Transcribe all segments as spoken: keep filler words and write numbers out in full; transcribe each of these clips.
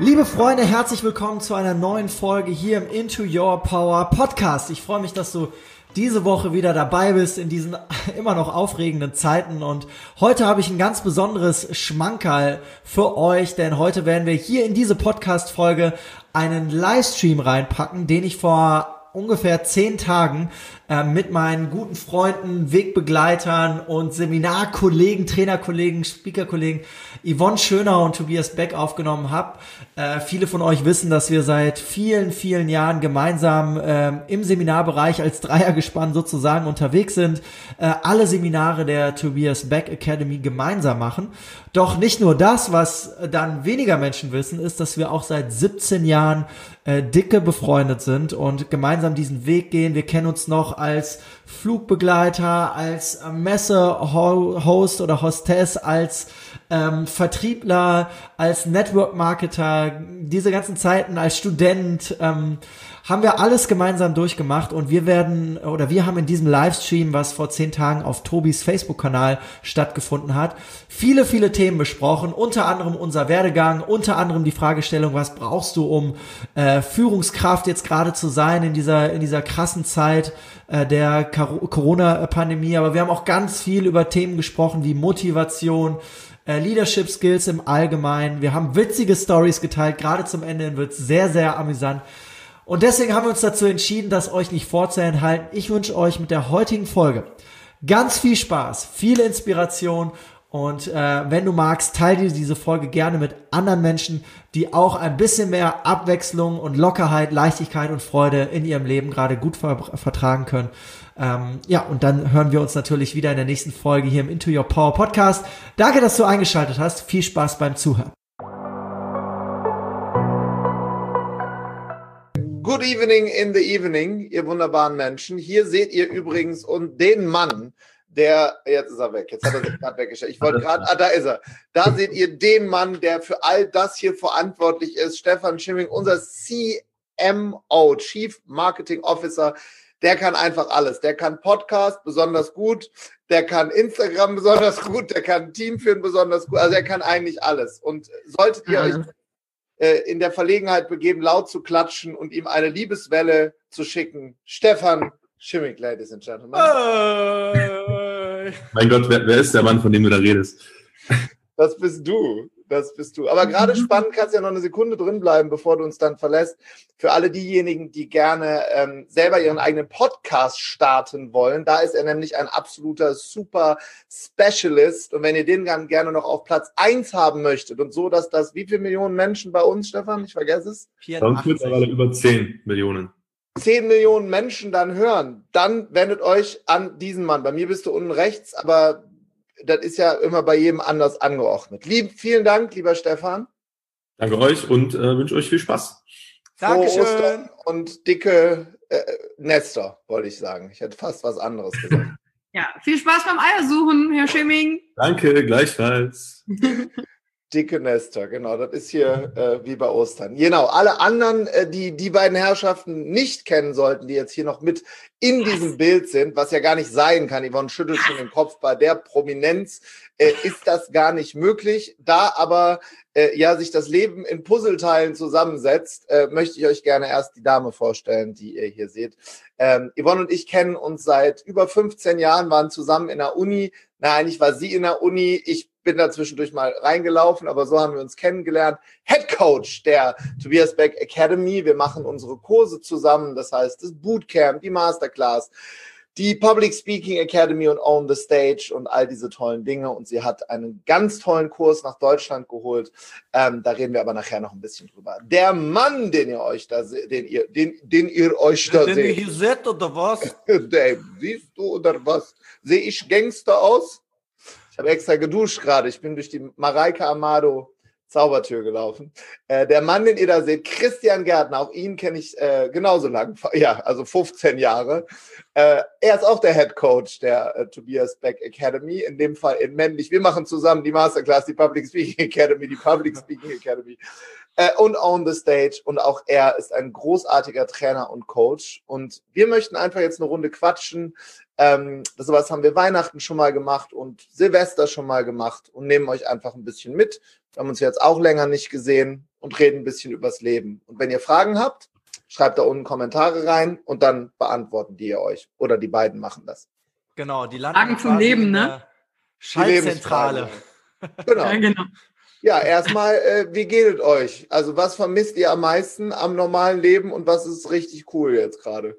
Liebe Freunde, herzlich willkommen zu einer neuen Folge hier im Into Your Power Podcast. Ich freue mich, dass du diese Woche wieder dabei bist in diesen immer noch aufregenden Zeiten, und heute habe ich ein ganz besonderes Schmankerl für euch, denn heute werden wir hier in diese Podcast-Folge einen Livestream reinpacken, den ich vor ungefähr zehn Tagen äh, mit meinen guten Freunden, Wegbegleitern und Seminarkollegen, Trainerkollegen, Speakerkollegen Yvonne Schöner und Tobias Beck aufgenommen habe. Äh, viele von euch wissen, dass wir seit vielen, vielen Jahren gemeinsam äh, im Seminarbereich als Dreiergespann sozusagen unterwegs sind, äh, alle Seminare der Tobias Beck Academy gemeinsam machen. Doch nicht nur das, was dann weniger Menschen wissen, ist, dass wir auch seit siebzehn Jahren äh, dicke befreundet sind und gemeinsam diesen Weg gehen. Wir kennen uns noch als Flugbegleiter, als Messe-Host oder Hostess, als ähm, Vertriebler, als Network-Marketer, diese ganzen Zeiten als Student, ähm, haben wir alles gemeinsam durchgemacht, und wir werden, oder wir haben in diesem Livestream, was vor zehn Tagen auf Tobis Facebook-Kanal stattgefunden hat, viele, viele Themen besprochen, unter anderem unser Werdegang, unter anderem die Fragestellung, was brauchst du, um äh, Führungskraft jetzt gerade zu sein in dieser, in dieser krassen Zeit äh, der Kar- Corona-Pandemie, aber wir haben auch ganz viel über Themen gesprochen wie Motivation, äh, Leadership Skills im Allgemeinen. Wir haben witzige Stories geteilt, gerade zum Ende hin wird es sehr, sehr amüsant. Und deswegen haben wir uns dazu entschieden, das euch nicht vorzuenthalten. Ich wünsche euch mit der heutigen Folge ganz viel Spaß, viel Inspiration, und äh, wenn du magst, teile dir diese Folge gerne mit anderen Menschen, die auch ein bisschen mehr Abwechslung und Lockerheit, Leichtigkeit und Freude in ihrem Leben gerade gut ver- vertragen können. Ähm, ja, und dann hören wir uns natürlich wieder in der nächsten Folge hier im Into Your Power Podcast. Danke, dass du eingeschaltet hast. Viel Spaß beim Zuhören. Good evening in the evening, ihr wunderbaren Menschen. Hier seht ihr übrigens und den Mann, der, jetzt ist er weg, jetzt hat er sich gerade weggestellt. Ich wollte gerade, ah, da ist er. Da seht ihr den Mann, der für all das hier verantwortlich ist, Stefan Schimming, unser C M O, Chief Marketing Officer. Der kann einfach alles. Der kann Podcast besonders gut, der kann Instagram besonders gut, der kann Team führen besonders gut. Also er kann eigentlich alles. Und solltet ihr euch in der Verlegenheit begeben, laut zu klatschen und ihm eine Liebeswelle zu schicken. Stefan Schimming, Ladies and Gentlemen. Hey. Mein Gott, wer, wer ist der Mann, von dem du da redest? Das bist du. Das bist du. Aber gerade spannend, kannst ja noch eine Sekunde drin bleiben, bevor du uns dann verlässt. Für alle diejenigen, die gerne ähm, selber ihren eigenen Podcast starten wollen, da ist er nämlich ein absoluter super Specialist. Und wenn ihr den dann gerne noch auf Platz eins haben möchtet und so, dass das, wie viele Millionen Menschen bei uns, Stefan? Ich vergesse es. Bei uns mittlerweile über zehn Millionen. zehn Millionen Menschen dann hören, dann wendet euch an diesen Mann. Bei mir bist du unten rechts, aber das ist ja immer bei jedem anders angeordnet. Lieb, vielen Dank, lieber Stefan. Danke euch und äh, wünsche euch viel Spaß. Dankeschön. Und dicke äh, Nester, wollte ich sagen. Ich hätte fast was anderes gesagt. Ja, viel Spaß beim Eiersuchen, Herr Schimming. Danke, gleichfalls. Dicke Nester, genau, das ist hier äh, wie bei Ostern. Genau, alle anderen, äh, die die beiden Herrschaften nicht kennen sollten, die jetzt hier noch mit in diesem Bild sind, was ja gar nicht sein kann, Yvonne schüttelt schon den Kopf, bei der Prominenz äh, ist das gar nicht möglich. Da aber äh, ja sich das Leben in Puzzleteilen zusammensetzt, äh, möchte ich euch gerne erst die Dame vorstellen, die ihr hier seht. Ähm, Yvonne und ich kennen uns seit über fünfzehn Jahren, waren zusammen in der Uni. Na, eigentlich war sie in der Uni, ich bin da zwischendurch mal reingelaufen, aber so haben wir uns kennengelernt. Head Coach der Tobias Beck Academy. Wir machen unsere Kurse zusammen, das heißt das Bootcamp, die Masterclass, die Public Speaking Academy und Own the Stage und all diese tollen Dinge. Und sie hat einen ganz tollen Kurs nach Deutschland geholt. Ähm, da reden wir aber nachher noch ein bisschen drüber. Der Mann, den ihr euch da seht, den ihr, den, den ihr euch da Den seht. ihr hier seht, oder was? Dave, siehst du oder was? Sehe ich Gangster aus? Ich habe extra geduscht gerade. Ich bin durch die Mareike Amado Zaubertür gelaufen. Äh, der Mann, den ihr da seht, Christian Gärtner, auch ihn kenne ich äh, genauso lang, ja, also fünfzehn Jahre. Äh, er ist auch der Head Coach der äh, Tobias Beck Academy, in dem Fall in männlich. Wir machen zusammen die Masterclass, die Public Speaking Academy, die Public Speaking Academy äh, und Own the Stage. Und auch er ist ein großartiger Trainer und Coach. Und wir möchten einfach jetzt eine Runde quatschen Ähm, sowas haben wir Weihnachten schon mal gemacht und Silvester schon mal gemacht und nehmen euch einfach ein bisschen mit. Wir haben uns jetzt auch länger nicht gesehen und reden ein bisschen übers Leben. Und wenn ihr Fragen habt, schreibt da unten Kommentare rein und dann beantworten die ihr euch. Oder die beiden machen das. Genau, die landen Fragen zum Leben, ne? Schaltzentrale. Genau. Ja, genau. Ja, erstmal, äh, wie geht es euch? Also was vermisst ihr am meisten am normalen Leben und was ist richtig cool jetzt gerade?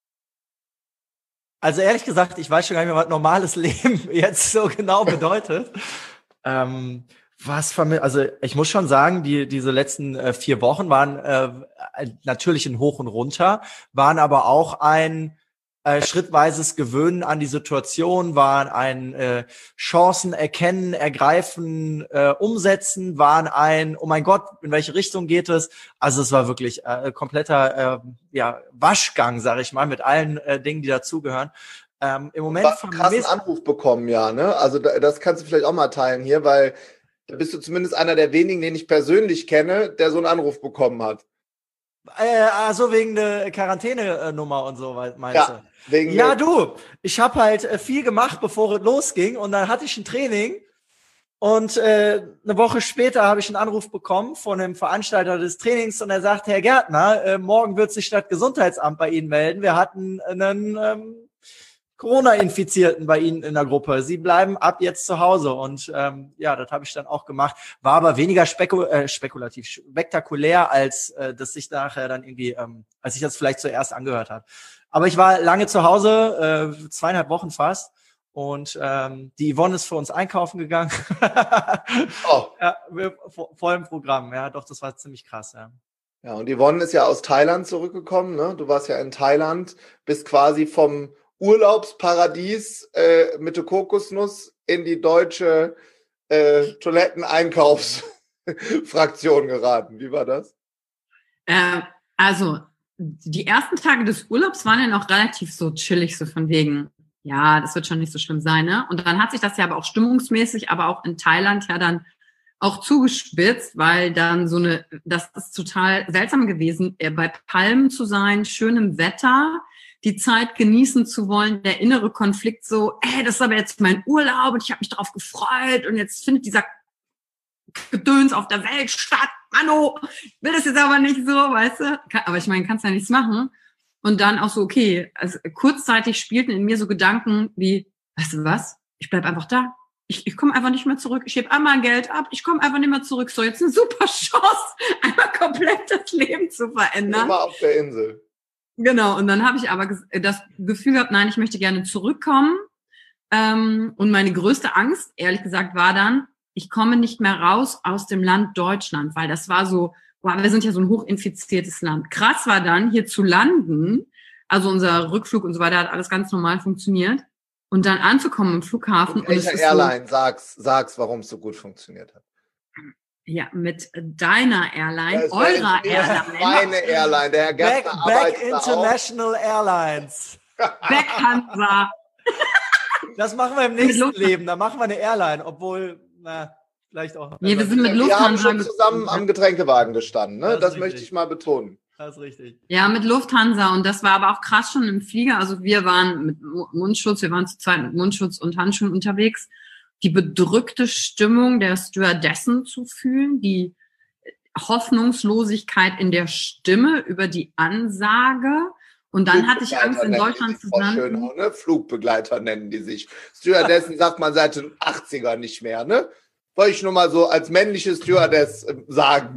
Also ehrlich gesagt, ich weiß schon gar nicht mehr, was normales Leben jetzt so genau bedeutet. ähm, was vermi- also ich muss schon sagen, die diese letzten äh, vier Wochen waren äh, natürlich ein Hoch und Runter, waren aber auch ein äh, schrittweises Gewöhnen an die Situation, waren ein äh, Chancen erkennen, ergreifen, äh, umsetzen, waren ein, oh mein Gott, in welche Richtung geht es? Also es war wirklich äh, kompletter äh, ja, Waschgang, sage ich mal, mit allen äh, Dingen, die dazugehören. Ähm, Im Moment Du hast einen krassen Anruf bekommen, ja, ne? Also da, das kannst du vielleicht auch mal teilen hier, weil da bist du zumindest einer der wenigen, den ich persönlich kenne, der so einen Anruf bekommen hat. Äh, also wegen der Quarantänenummer und so, meinst Ja, du? wegen Ja, der- du, ich habe halt äh, viel gemacht, bevor es losging und dann hatte ich ein Training und äh, eine Woche später habe ich einen Anruf bekommen von dem Veranstalter des Trainings und er sagt, Herr Gärtner, äh, morgen wird sich das Gesundheitsamt bei Ihnen melden. Wir hatten einen ähm, Corona-Infizierten bei Ihnen in der Gruppe. Sie bleiben ab jetzt zu Hause. Und ähm, ja, das habe ich dann auch gemacht. War aber weniger spekul äh, spekulativ, spektakulär, als äh, dass sich nachher dann irgendwie, ähm, als ich das vielleicht zuerst angehört habe. Aber ich war lange zu Hause, äh, zweieinhalb Wochen fast. Und ähm, die Yvonne ist für uns einkaufen gegangen. Oh. Ja, wir, voll im Programm. Ja, doch, das war ziemlich krass, ja. Ja, und Yvonne ist ja aus Thailand zurückgekommen, ne? Du warst ja in Thailand, bist quasi vom Urlaubsparadies äh, mit der Kokosnuss in die deutsche äh, Toiletteneinkaufsfraktion geraten. Wie war das? Äh, also, die ersten Tage des Urlaubs waren ja noch relativ so chillig, so von wegen, ja, das wird schon nicht so schlimm sein, ne? Und dann hat sich das ja aber auch stimmungsmäßig, aber auch in Thailand ja dann auch zugespitzt, weil dann so eine, das ist total seltsam gewesen, bei Palmen zu sein, schönem Wetter, die Zeit genießen zu wollen, der innere Konflikt so, ey, das ist aber jetzt mein Urlaub und ich habe mich darauf gefreut und jetzt findet dieser Gedöns auf der Welt statt. Mano, will das jetzt aber nicht so, weißt du? Aber ich meine, kannst ja nichts machen. Und dann auch so, okay, also kurzzeitig spielten in mir so Gedanken wie, weißt du was? Ich bleib einfach da. Ich, ich komme einfach nicht mehr zurück. Ich heb einmal Geld ab. Ich komme einfach nicht mehr zurück. So, jetzt eine super Chance, einmal komplett das Leben zu verändern. Immer auf der Insel. Genau, und dann habe ich aber das Gefühl gehabt, nein, ich möchte gerne zurückkommen. Ähm, und meine größte Angst, ehrlich gesagt, war dann, ich komme nicht mehr raus aus dem Land Deutschland, weil das war so, boah, wir sind ja so ein hochinfiziertes Land. Krass war dann, hier zu landen, also unser Rückflug und so weiter hat alles ganz normal funktioniert. Und dann anzukommen im Flughafen. Mit welcher und es ist Airline? So, sag's, sag's, warum es so gut funktioniert hat. Ja, mit deiner Airline, Das war eurer jetzt Airline. Meine Airline, der Herr Back, Gärtner Back arbeitet da auch. International Airlines. Back Hansa. Das machen wir im Mit nächsten Lufthansa. Leben. Da machen wir eine Airline, obwohl, na, vielleicht auch. Nee, wir sind mit Wir haben Lufthansa. schon zusammen am Getränkewagen gestanden, ne? Das ist Das richtig. möchte ich mal betonen. Das ist richtig. Ja, mit Lufthansa. Und das war aber auch krass schon im Flieger. Also wir waren mit Mundschutz, wir waren zu zweit mit Mundschutz und Handschuhen unterwegs. Die bedrückte Stimmung der Stewardessen zu fühlen, die Hoffnungslosigkeit in der Stimme über die Ansage. Und dann hatte ich Angst, in Deutschland zu landen. landen. Ne? Flugbegleiter nennen die sich. Stewardessen sagt man seit den achtziger nicht mehr, ne? Wollte ich nur mal so als männliche Stewardess äh, sagen.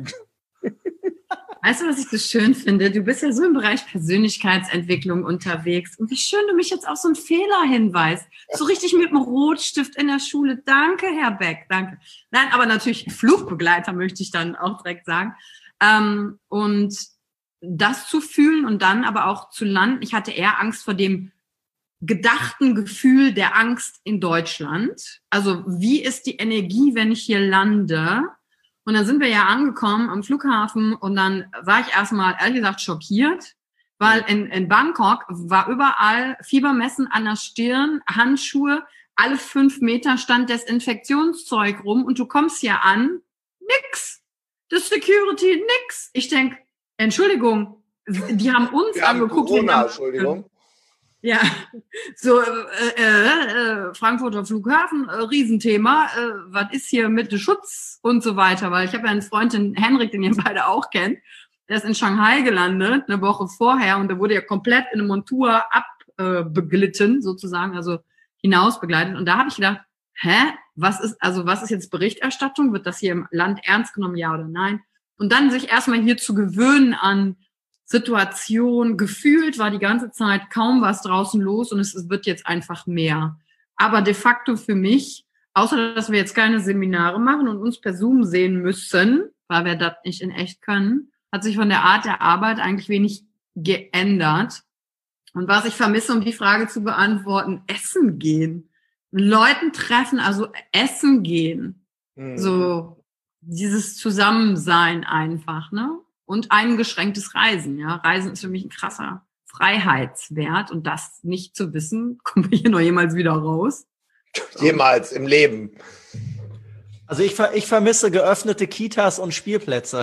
Weißt du, was ich so schön finde? Du bist ja so im Bereich Persönlichkeitsentwicklung unterwegs. Und wie schön du mich jetzt auf so einen Fehler hinweist. So richtig mit dem Rotstift in der Schule. Danke, Herr Beck, danke. Nein, aber natürlich Flugbegleiter möchte ich dann auch direkt sagen. Ähm, und das zu fühlen und dann aber auch zu landen. Ich hatte eher Angst vor dem gedachten Gefühl der Angst in Deutschland. Also wie ist die Energie, wenn ich hier lande? Und dann sind wir ja angekommen am Flughafen und dann war ich erstmal, ehrlich gesagt, schockiert, weil in, in Bangkok war überall Fiebermessen an der Stirn, Handschuhe, alle fünf Meter stand Desinfektionszeug rum und du kommst hier an, nix. Das Security, nix. Ich denk, Entschuldigung, die haben uns Wir haben angeguckt. Corona, haben, Entschuldigung. Ja, so äh, äh, Frankfurter Flughafen, äh, Riesenthema, äh, was ist hier mit dem Schutz und so weiter, weil ich habe ja einen Freund, den Henrik, den ihr beide auch kennt, der ist in Shanghai gelandet, eine Woche vorher, und der wurde ja komplett in eine Montur abbeglitten, äh, sozusagen, also hinaus begleitet, und da habe ich gedacht, hä, was ist, also was ist jetzt Berichterstattung, wird das hier im Land ernst genommen, ja oder nein, und dann sich erstmal hier zu gewöhnen an Situation, gefühlt war die ganze Zeit kaum was draußen los und es, es wird jetzt einfach mehr. Aber de facto für mich, außer dass wir jetzt keine Seminare machen und uns per Zoom sehen müssen, weil wir das nicht in echt können, hat sich von der Art der Arbeit eigentlich wenig geändert. Und was ich vermisse, um die Frage zu beantworten, essen gehen. Leuten treffen, also essen gehen. Mhm. So dieses Zusammensein einfach, ne? Und eingeschränktes Reisen, ja. Reisen ist für mich ein krasser Freiheitswert und das nicht zu wissen, kommen wir hier noch jemals wieder raus? Jemals im Leben. Also ich, ver- ich vermisse geöffnete Kitas und Spielplätze.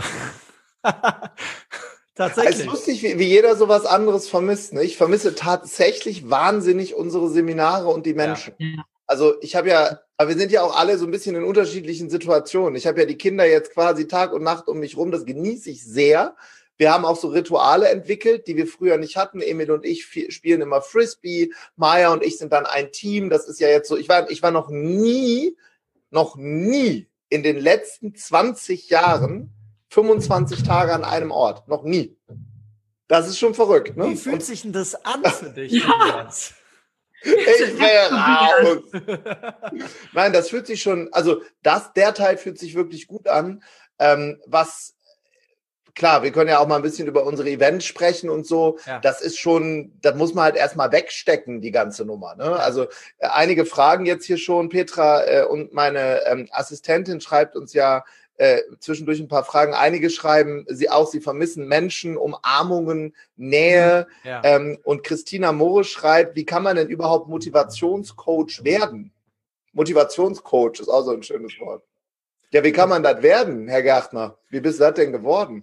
Tatsächlich. Es ist lustig, wie, wie jeder sowas anderes vermisst. Ne? Ich vermisse tatsächlich wahnsinnig unsere Seminare und die Menschen. Ja. Ja. Also ich habe ja, aber wir sind ja auch alle so ein bisschen in unterschiedlichen Situationen. Ich habe ja die Kinder jetzt quasi Tag und Nacht um mich rum, das genieße ich sehr. Wir haben auch so Rituale entwickelt, die wir früher nicht hatten. Emil und ich f- spielen immer Frisbee, Maya und ich sind dann ein Team. Das ist ja jetzt so, ich war, ich war noch nie, noch nie in den letzten zwanzig Jahren fünfundzwanzig Tage an einem Ort. Noch nie. Das ist schon verrückt. Ne? Wie fühlt und sich denn das an für dich? Ja. Ich wäre raus. Nein, das fühlt sich schon, also das, der Teil fühlt sich wirklich gut an. Ähm, was, klar, wir können ja auch mal ein bisschen über unsere Events sprechen und so. Ja. Das ist schon, das muss man halt erstmal wegstecken, die ganze Nummer. Ne? Also äh, einige Fragen jetzt hier schon. Petra äh, und meine ähm, Assistentin schreibt uns ja Äh, zwischendurch ein paar Fragen. Einige schreiben sie auch, sie vermissen Menschen, Umarmungen, Nähe. Ja. Ähm, und Christina Moore schreibt, wie kann man denn überhaupt Motivationscoach werden? Motivationscoach ist auch so ein schönes Wort. Ja, wie kann man das werden, Herr Gärtner? Wie bist du das denn geworden?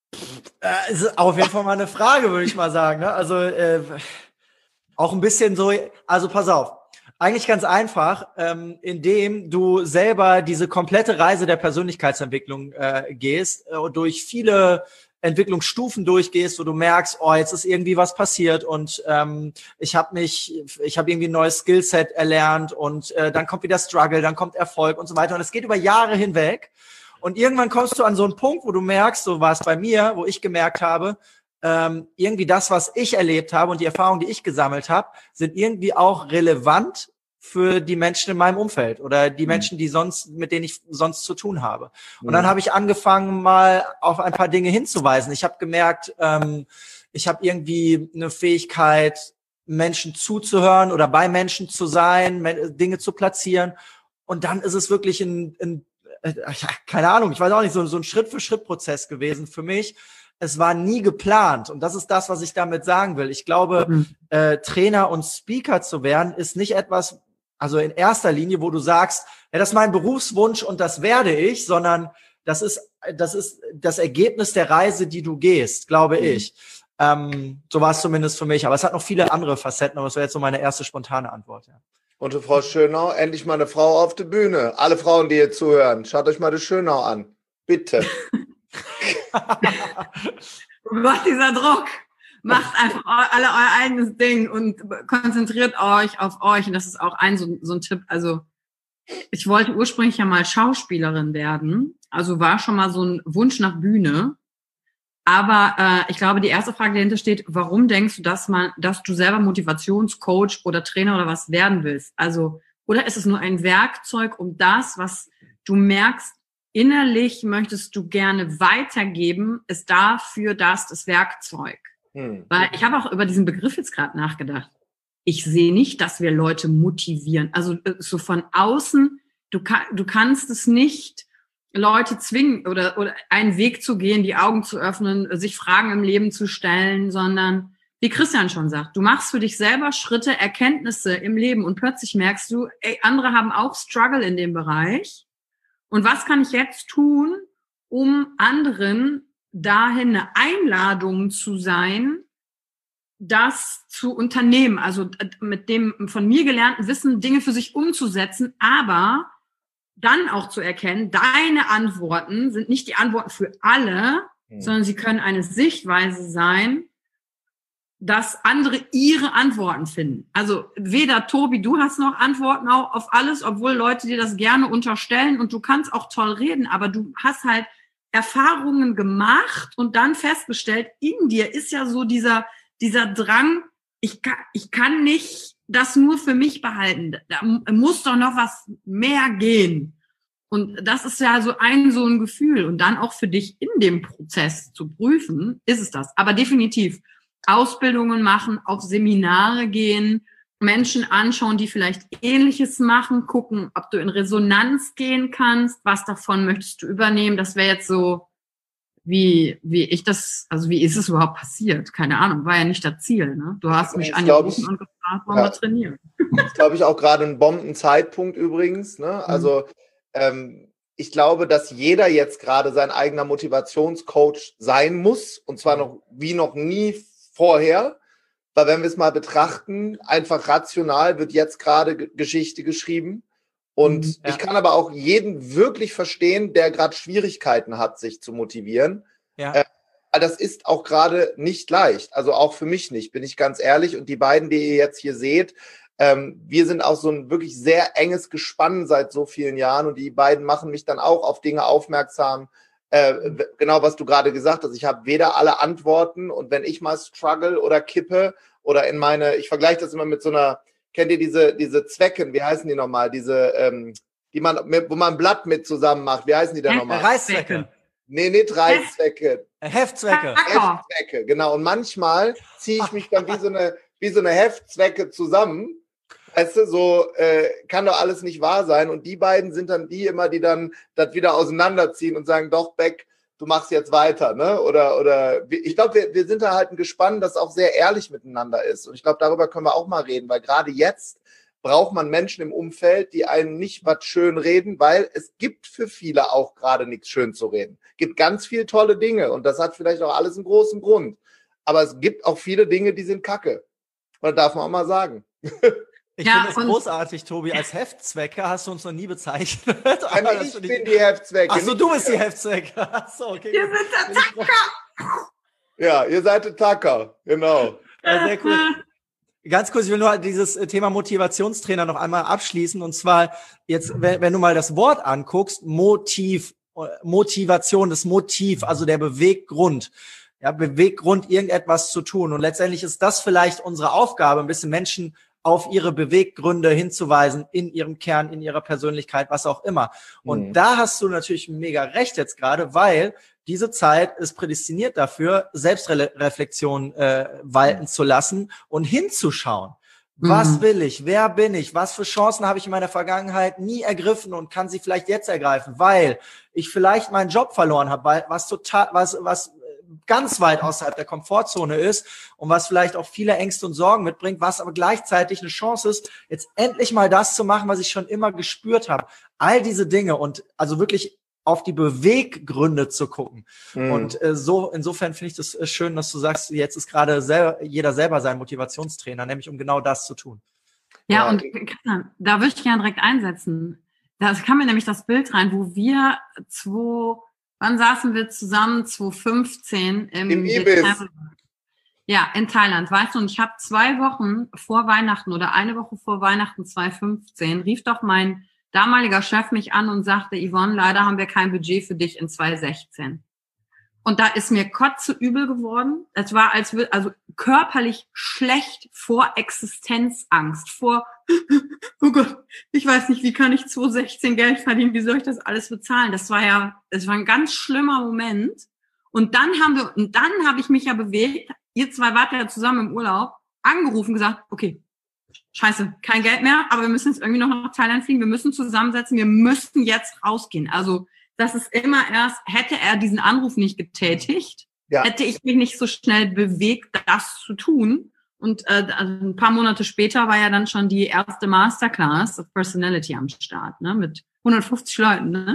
Äh, ist auf jeden Fall mal eine Frage, würde ich mal sagen. Ne? Also äh, auch ein bisschen so, also pass auf. Eigentlich ganz einfach, ähm, indem du selber diese komplette Reise der Persönlichkeitsentwicklung äh, gehst äh, und durch viele Entwicklungsstufen durchgehst, wo du merkst, oh, jetzt ist irgendwie was passiert und ähm, ich habe mich, ich habe irgendwie ein neues Skillset erlernt und äh, dann kommt wieder Struggle, dann kommt Erfolg und so weiter und es geht über Jahre hinweg und irgendwann kommst du an so einen Punkt, wo du merkst, so war es bei mir, wo ich gemerkt habe, Ähm, irgendwie das, was ich erlebt habe und die Erfahrungen, die ich gesammelt habe, sind irgendwie auch relevant für die Menschen in meinem Umfeld oder die Menschen, die sonst, mit denen ich sonst zu tun habe. Und mhm. dann habe ich angefangen, mal auf ein paar Dinge hinzuweisen. Ich habe gemerkt, ähm, ich habe irgendwie eine Fähigkeit, Menschen zuzuhören oder bei Menschen zu sein, Dinge zu platzieren. Und dann ist es wirklich ein, ein äh, keine Ahnung, ich weiß auch nicht, so, so ein Schritt-für-Schritt-Prozess gewesen für mich. Es war nie geplant. Und das ist das, was ich damit sagen will. Ich glaube, mhm. äh, Trainer und Speaker zu werden, ist nicht etwas, also in erster Linie, wo du sagst, ja, das ist mein Berufswunsch und das werde ich, sondern das ist, das ist das Ergebnis der Reise, die du gehst, glaube mhm. ich. Ähm, so war es zumindest für mich. Aber es hat noch viele andere Facetten, aber das wäre jetzt so meine erste spontane Antwort. Ja. Und Frau Schönau, endlich mal eine Frau auf der Bühne. Alle Frauen, die hier zuhören, schaut euch mal die Schönau an. Bitte. Macht dieser Druck. Macht einfach alle euer eigenes Ding und konzentriert euch auf euch. Und das ist auch ein so, so ein Tipp. Also ich wollte ursprünglich ja mal Schauspielerin werden. Also war schon mal so ein Wunsch nach Bühne. Aber äh, ich glaube, die erste Frage, die dahinter steht, warum denkst du, dass man, dass du selber Motivationscoach oder Trainer oder was werden willst? Also, oder ist es nur ein Werkzeug, um das, was du merkst, innerlich möchtest du gerne weitergeben, ist dafür das das Werkzeug. Hm. Weil ich habe auch über diesen Begriff jetzt gerade nachgedacht. Ich sehe nicht, dass wir Leute motivieren. Also so von außen, du, kann, du kannst es nicht Leute zwingen oder, oder einen Weg zu gehen, die Augen zu öffnen, sich Fragen im Leben zu stellen, sondern wie Christian schon sagt, du machst für dich selber Schritte, Erkenntnisse im Leben und plötzlich merkst du, ey, andere haben auch Struggle in dem Bereich. Und was kann ich jetzt tun, um anderen dahin eine Einladung zu sein, das zu unternehmen, also mit dem von mir gelernten Wissen Dinge für sich umzusetzen, aber dann auch zu erkennen, deine Antworten sind nicht die Antworten für alle, mhm. sondern sie können eine Sichtweise sein, dass andere ihre Antworten finden. Also weder Tobi, du hast noch Antworten auf alles, obwohl Leute dir das gerne unterstellen und du kannst auch toll reden, aber du hast halt Erfahrungen gemacht und dann festgestellt, in dir ist ja so dieser dieser Drang, ich kann, ich kann nicht das nur für mich behalten. Da muss doch noch was mehr gehen. Und das ist ja so ein so ein Gefühl und dann auch für dich in dem Prozess zu prüfen, ist es das. Aber definitiv Ausbildungen machen, auf Seminare gehen, Menschen anschauen, die vielleicht Ähnliches machen, gucken, ob du in Resonanz gehen kannst, was davon möchtest du übernehmen. Das wäre jetzt so, wie wie ich das, also wie ist es überhaupt passiert? Keine Ahnung, war ja nicht das Ziel. Ne? Du hast mich angerufen und gefragt, wollen ja, wir trainieren? Das glaube ich auch gerade ein Bombenzeitpunkt übrigens. Ne? Also mhm. ähm, ich glaube, dass jeder jetzt gerade sein eigener Motivationscoach sein muss und zwar noch wie noch nie vorher. Weil wenn wir es mal betrachten, einfach rational wird jetzt gerade G- Geschichte geschrieben. Und ja. ich kann aber auch jeden wirklich verstehen, der gerade Schwierigkeiten hat, sich zu motivieren. Ja. Äh, das ist auch gerade nicht leicht. Also auch für mich nicht, bin ich ganz ehrlich. Und die beiden, die ihr jetzt hier seht, ähm, wir sind auch so ein wirklich sehr enges Gespann seit so vielen Jahren. Und die beiden machen mich dann auch auf Dinge aufmerksam. Äh, genau, was du gerade gesagt hast. Ich habe weder alle Antworten und wenn ich mal struggle oder kippe oder in meine, ich vergleiche das immer mit so einer, kennt ihr diese diese Zwecken, wie heißen die nochmal, diese, ähm, die man, wo man ein Blatt mit zusammen macht, wie heißen die denn nochmal? Reißzwecke. Nee, nicht Reißzwecke. Heftzwecke. Heftzwecke, genau. Und manchmal ziehe ich mich dann wie so eine, wie so eine Heftzwecke zusammen. Weißt du, so äh, kann doch alles nicht wahr sein. Und die beiden sind dann die immer, die dann das wieder auseinanderziehen und sagen, doch, Beck, du machst jetzt weiter, ne? Oder, oder ich glaube, wir, wir sind da halt ein Gespann, das auch sehr ehrlich miteinander ist. Und ich glaube, darüber können wir auch mal reden, weil gerade jetzt braucht man Menschen im Umfeld, die einem nicht was schön reden, weil es gibt für viele auch gerade nichts schön zu reden. Gibt ganz viel tolle Dinge und das hat vielleicht auch alles einen großen Grund. Aber es gibt auch viele Dinge, die sind kacke. Und das darf man auch mal sagen. Ich ja, finde es großartig, Tobi. Als Heftzwecke hast du uns noch nie bezeichnet. Aber ich bin die Heftzwecke. Achso, du bist die Heftzwecke. Achso, okay. Wir sind der Tacker. Ja, ihr seid der Tacker. Genau. Ja, sehr cool. Ganz kurz, ich will nur dieses Thema Motivationstrainer noch einmal abschließen. Und zwar jetzt, wenn, wenn du mal das Wort anguckst, Motiv, Motivation, das Motiv, also der Beweggrund. Ja, Beweggrund, irgendetwas zu tun. Und letztendlich ist das vielleicht unsere Aufgabe, ein bisschen Menschen auf ihre Beweggründe hinzuweisen, in ihrem Kern, in ihrer Persönlichkeit, was auch immer. Und mhm. da hast du natürlich mega recht jetzt gerade, weil diese Zeit ist prädestiniert dafür, Selbstreflexion äh, walten mhm. zu lassen und hinzuschauen. Was mhm. will ich? Wer bin ich? Was für Chancen habe ich in meiner Vergangenheit nie ergriffen und kann sie vielleicht jetzt ergreifen, weil ich vielleicht meinen Job verloren habe, weil was total, was, was ganz weit außerhalb der Komfortzone ist und was vielleicht auch viele Ängste und Sorgen mitbringt, was aber gleichzeitig eine Chance ist, jetzt endlich mal das zu machen, was ich schon immer gespürt habe. All diese Dinge und also wirklich auf die Beweggründe zu gucken. Mhm. Und äh, so insofern finde ich das äh, schön, dass du sagst, jetzt ist gerade selber, jeder selber sein Motivationstrainer, nämlich um genau das zu tun. Ja, ja. Und da würde ich gerne direkt einsetzen. Da kam mir nämlich das Bild rein, wo wir zwei Wann saßen wir zusammen? zwanzig fünfzehn im, Im Ibis. Ja, in Thailand, weißt du, und ich habe zwei Wochen vor Weihnachten oder eine Woche vor Weihnachten zwanzig fünfzehn rief doch mein damaliger Chef mich an und sagte, Yvonne, leider haben wir kein Budget für dich in zwanzig sechzehn. Und da ist mir kotzeübel geworden. Es war als also körperlich schlecht vor Existenzangst, vor oh Gott, ich weiß nicht, wie kann ich zwanzig sechzehn Geld verdienen, wie soll ich das alles bezahlen? Das war ja, es war ein ganz schlimmer Moment. Und dann haben wir, und dann habe ich mich ja bewegt, ihr zwei wart ja zusammen im Urlaub, angerufen, gesagt, okay, scheiße, kein Geld mehr, aber wir müssen jetzt irgendwie noch nach Thailand fliegen, wir müssen zusammensetzen, wir müssen jetzt rausgehen. Also das ist immer erst, hätte er diesen Anruf nicht getätigt, ja. hätte ich mich nicht so schnell bewegt, das zu tun. Und äh, also ein paar Monate später war ja dann schon die erste Masterclass of Personality am Start, ne, mit hundertfünfzig Leuten, ne?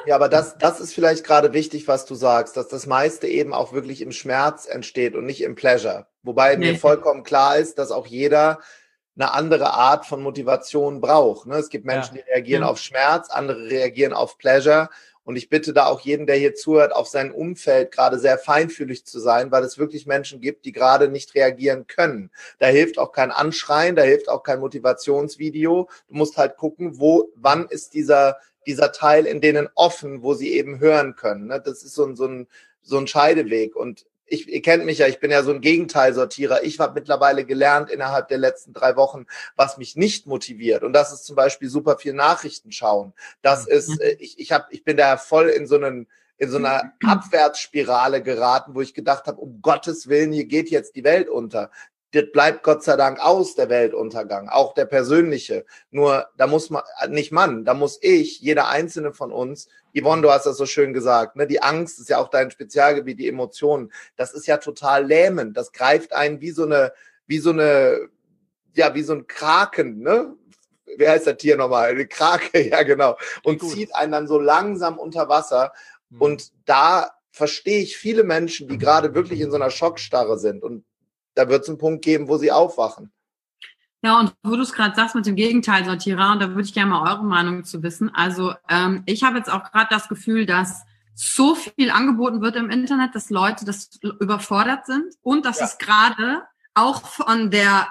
Ja, aber das, das ist vielleicht gerade wichtig, was du sagst, dass das meiste eben auch wirklich im Schmerz entsteht und nicht im Pleasure. Wobei Nee. mir vollkommen klar ist, dass auch jeder eine andere Art von Motivation braucht. Ne? Es gibt Menschen, Ja. die reagieren Ja. auf Schmerz, andere reagieren auf Pleasure. Und ich bitte da auch jeden, der hier zuhört, auf sein Umfeld gerade sehr feinfühlig zu sein, weil es wirklich Menschen gibt, die gerade nicht reagieren können. Da hilft auch kein Anschreien, da hilft auch kein Motivationsvideo. Du musst halt gucken, wo, wann ist dieser, dieser Teil in denen offen, wo sie eben hören können. Ne? Das ist so ein, so ein, so ein Scheideweg. Und ich, ihr kennt mich ja, ich bin ja so ein Gegenteilsortierer. Ich habe mittlerweile gelernt innerhalb der letzten drei Wochen, was mich nicht motiviert. Und das ist zum Beispiel super viel Nachrichten schauen. Das ist, äh, ich, ich hab, ich bin da voll in so einen, in so einer Abwärtsspirale geraten, wo ich gedacht habe, um Gottes Willen, hier geht jetzt die Welt unter. Das bleibt Gott sei Dank aus, der Weltuntergang, auch der persönliche. Nur, da muss man, nicht Mann, da muss ich, jeder einzelne von uns, Yvonne, du hast das so schön gesagt, ne? Die Angst ist ja auch dein Spezialgebiet, die Emotionen. Das ist ja total lähmend. Das greift einen wie so eine, wie so eine, ja, wie so ein Kraken, ne? Wie heißt das Tier nochmal? Eine Krake, ja, genau. Und zieht einen dann so langsam unter Wasser. Mhm. Und da verstehe ich viele Menschen, die gerade wirklich in so einer Schockstarre sind. Und da wird es einen Punkt geben, wo sie aufwachen. Ja, und wo du es gerade sagst mit dem Gegenteilsortierer, und da würde ich gerne mal eure Meinung zu wissen. Also ähm, ich habe jetzt auch gerade das Gefühl, dass so viel angeboten wird im Internet, dass Leute das überfordert sind und dass Ja. es gerade auch von der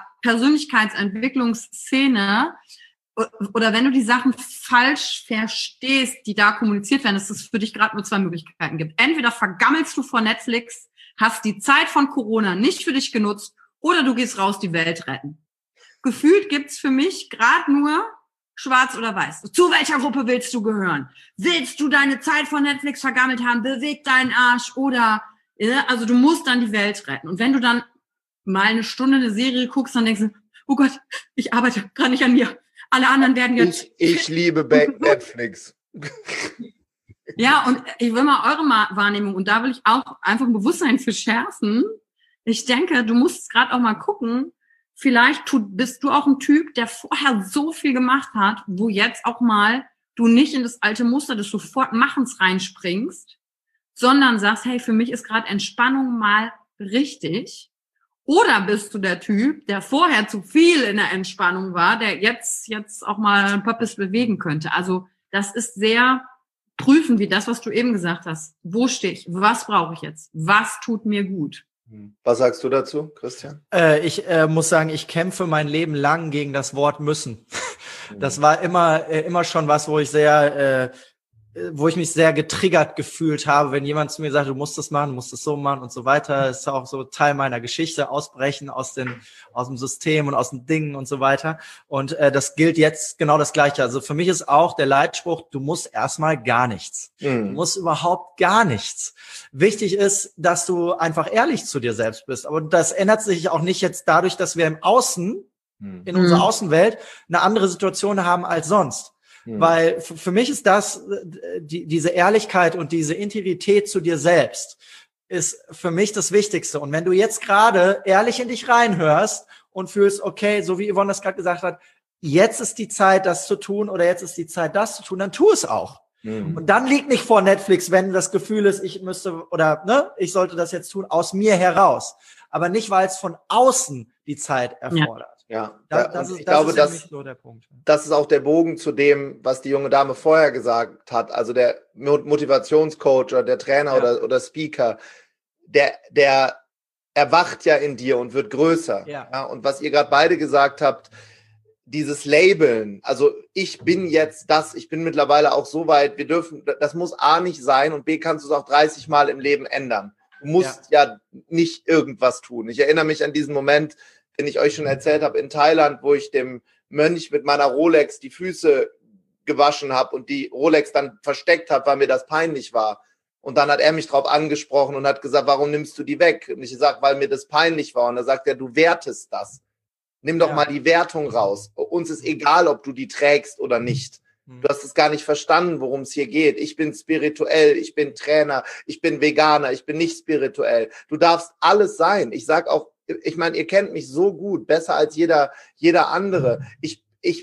Persönlichkeitsentwicklungsszene oder wenn du die Sachen falsch verstehst, die da kommuniziert werden, dass es für dich gerade nur zwei Möglichkeiten gibt. Entweder vergammelst du vor Netflix, hast die Zeit von Corona nicht für dich genutzt, oder du gehst raus, die Welt retten. Gefühlt gibt's für mich gerade nur schwarz oder weiß. Zu welcher Gruppe willst du gehören? Willst du deine Zeit von Netflix vergammelt haben? Beweg deinen Arsch oder, ja, also du musst dann die Welt retten. Und wenn du dann mal eine Stunde eine Serie guckst, dann denkst du, oh Gott, ich arbeite gerade nicht an mir. Alle anderen werden jetzt... Ich, ich liebe Back Netflix. Ja, und ich will mal eure Wahrnehmung, und da will ich auch einfach ein Bewusstsein für schärfen. Ich denke, du musst gerade auch mal gucken, vielleicht tut, bist du auch ein Typ, der vorher so viel gemacht hat, wo jetzt auch mal du nicht in das alte Muster des Sofortmachens reinspringst, sondern sagst, hey, für mich ist gerade Entspannung mal richtig. Oder bist du der Typ, der vorher zu viel in der Entspannung war, der jetzt jetzt auch mal ein Pöppis bewegen könnte? Also das ist sehr prüfen, wie das, was du eben gesagt hast. Wo stehe ich? Was brauche ich jetzt? Was tut mir gut? Was sagst du dazu, Christian? Äh, ich äh, muss sagen, ich kämpfe mein Leben lang gegen das Wort müssen. Das war immer äh, immer schon was, wo ich sehr, äh, wo ich mich sehr getriggert gefühlt habe, wenn jemand zu mir sagt, du musst das machen, du musst das so machen und so weiter. Das ist auch so Teil meiner Geschichte, ausbrechen aus den aus dem System und aus den Dingen und so weiter. Und äh, das gilt jetzt genau das Gleiche. Also für mich ist auch der Leitspruch, du musst erstmal gar nichts. Mhm. Du musst überhaupt gar nichts. Wichtig ist, dass du einfach ehrlich zu dir selbst bist. Aber das ändert sich auch nicht jetzt dadurch, dass wir im Außen, Mhm. in unserer Mhm. Außenwelt, eine andere Situation haben als sonst. Mhm. Weil f- für mich ist das, äh, die, diese Ehrlichkeit und diese Integrität zu dir selbst ist für mich das Wichtigste. Und wenn du jetzt gerade ehrlich in dich reinhörst und fühlst, okay, so wie Yvonne das gerade gesagt hat, jetzt ist die Zeit, das zu tun oder jetzt ist die Zeit, das zu tun, dann tu es auch. Mhm. Und dann liegt nicht vor Netflix, wenn das Gefühl ist, ich müsste oder ne, ich sollte das jetzt tun, aus mir heraus. Aber nicht, weil es von außen die Zeit erfordert. Ja, Da, da, das und ist, ich das glaube, ist für dass mich so der Punkt. das ist auch der Bogen zu dem, was die junge Dame vorher gesagt hat. Also der Mo- Motivationscoach oder der Trainer Ja. oder, oder Speaker, der, der erwacht ja in dir und wird größer. Ja. Und was ihr gerade beide gesagt habt, dieses Labeln, also ich bin jetzt das, ich bin mittlerweile auch so weit, wir dürfen, das muss A nicht sein und B kannst du es auch dreißig Mal im Leben ändern. Du musst ja, nicht irgendwas tun. Ich erinnere mich an diesen Moment, den ich euch schon erzählt habe, in Thailand, wo ich dem Mönch mit meiner Rolex die Füße gewaschen habe und die Rolex dann versteckt habe, weil mir das peinlich war. Und dann hat er mich drauf angesprochen und hat gesagt, warum nimmst du die weg? Und ich gesagt, weil mir das peinlich war. Und er sagt er, du wertest das. Nimm doch Ja. mal die Wertung raus. Uns ist egal, ob du die trägst oder nicht. Du hast es gar nicht verstanden, worum es hier geht. Ich bin spirituell, ich bin Trainer, ich bin Veganer, ich bin nicht spirituell. Du darfst alles sein. Ich sag auch, ich meine, ihr kennt mich so gut, besser als jeder, jeder andere. Ich, ich,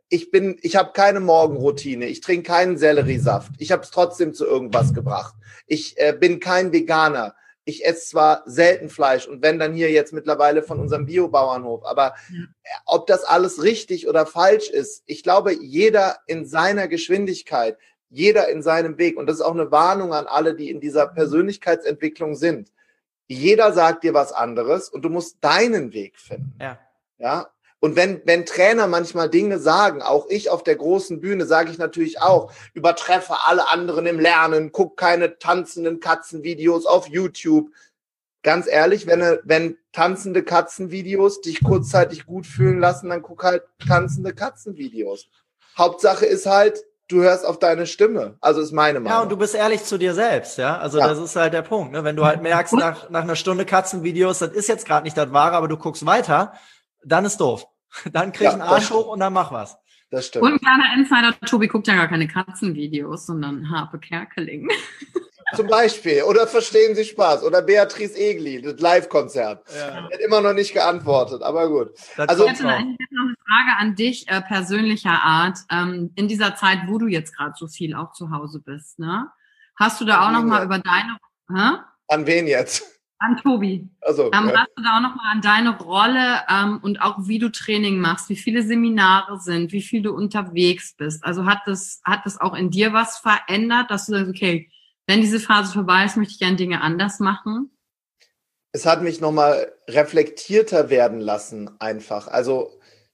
ich bin, ich habe keine Morgenroutine, ich trinke keinen Selleriesaft, ich habe es trotzdem zu irgendwas gebracht. Ich äh, bin kein Veganer. Ich esse zwar selten Fleisch und wenn dann hier jetzt mittlerweile von unserem Biobauernhof, aber ja. ob das alles richtig oder falsch ist, ich glaube, jeder in seiner Geschwindigkeit, jeder in seinem Weg, und das ist auch eine Warnung an alle, die in dieser Persönlichkeitsentwicklung sind. Jeder sagt dir was anderes und du musst deinen Weg finden. Ja. Ja. Und wenn, wenn Trainer manchmal Dinge sagen, auch ich auf der großen Bühne, sage ich natürlich auch, übertreffe alle anderen im Lernen, guck keine tanzenden Katzenvideos auf YouTube. Ganz ehrlich, wenn, wenn tanzende Katzenvideos dich kurzzeitig gut fühlen lassen, dann guck halt tanzende Katzenvideos. Hauptsache ist halt, du hörst auf deine Stimme. Also ist meine Meinung. Ja, und du bist ehrlich zu dir selbst, ja. Also ja. das ist halt der Punkt, ne? Wenn du halt merkst, nach, nach einer Stunde Katzenvideos, das ist jetzt gerade nicht das Wahre, aber du guckst weiter, dann ist doof. Dann krieg ich ja, einen Arsch hoch und dann mach was. Das stimmt. Und ein kleiner Insider, Tobi guckt ja gar keine Katzenvideos, sondern Harpe Kerkeling. Zum Beispiel. Oder Verstehen Sie Spaß. Oder Beatrice Egli, das Live-Konzert. Ja. Hat immer noch nicht geantwortet, aber gut. Das also, ich hätte noch eine Frage an dich, äh, persönlicher Art. Ähm, in dieser Zeit, wo du jetzt gerade so viel auch zu Hause bist, ne? Hast du da auch noch mal über deine... Hä? An wen jetzt? An Tobi. Also, ähm, ja. Hast du da auch nochmal an deine Rolle ähm, und auch wie du Training machst, wie viele Seminare sind, wie viel du unterwegs bist? Also hat das, hat das auch in dir was verändert, dass du sagst, okay, wenn diese Phase vorbei ist, möchte ich gerne Dinge anders machen? Es hat mich nochmal reflektierter werden lassen einfach. Also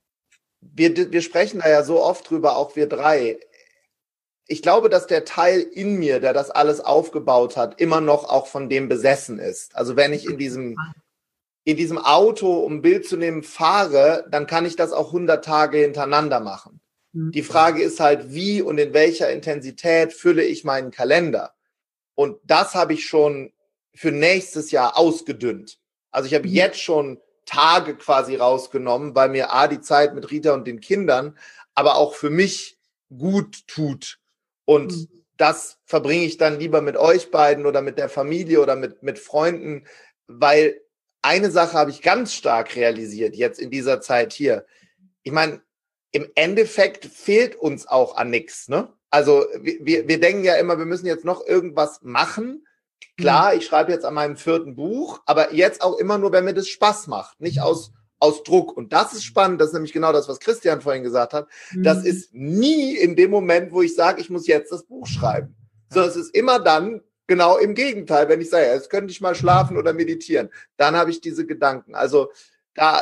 wir, wir sprechen da ja so oft drüber, auch wir drei. Ich glaube, dass der Teil in mir, der das alles aufgebaut hat, immer noch auch von dem besessen ist. Also wenn ich in diesem, in diesem Auto, um ein Bild zu nehmen, fahre, dann kann ich das auch hundert Tage hintereinander machen. Mhm. Die Frage ist halt, wie und in welcher Intensität fülle ich meinen Kalender? Und das habe ich schon für nächstes Jahr ausgedünnt. Also ich habe mhm. jetzt schon Tage quasi rausgenommen, weil mir A, die Zeit mit Rita und den Kindern, aber auch für mich gut tut. Und mhm. das verbringe ich dann lieber mit euch beiden oder mit der Familie oder mit, mit Freunden, weil eine Sache habe ich ganz stark realisiert jetzt in dieser Zeit hier. Ich meine, im Endeffekt fehlt uns auch an nichts, ne? Also wir, wir denken ja immer, wir müssen jetzt noch irgendwas machen. Klar, mhm. ich schreibe jetzt an meinem vierten Buch, aber jetzt auch immer nur, wenn mir das Spaß macht, nicht aus aus Druck. Und das ist spannend, das ist nämlich genau das, was Christian vorhin gesagt hat. Mhm. Das ist nie in dem Moment, wo ich sage, ich muss jetzt das Buch schreiben. Sondern es ist immer dann genau im Gegenteil, wenn ich sage, jetzt könnte ich mal schlafen oder meditieren. Dann habe ich diese Gedanken. Also da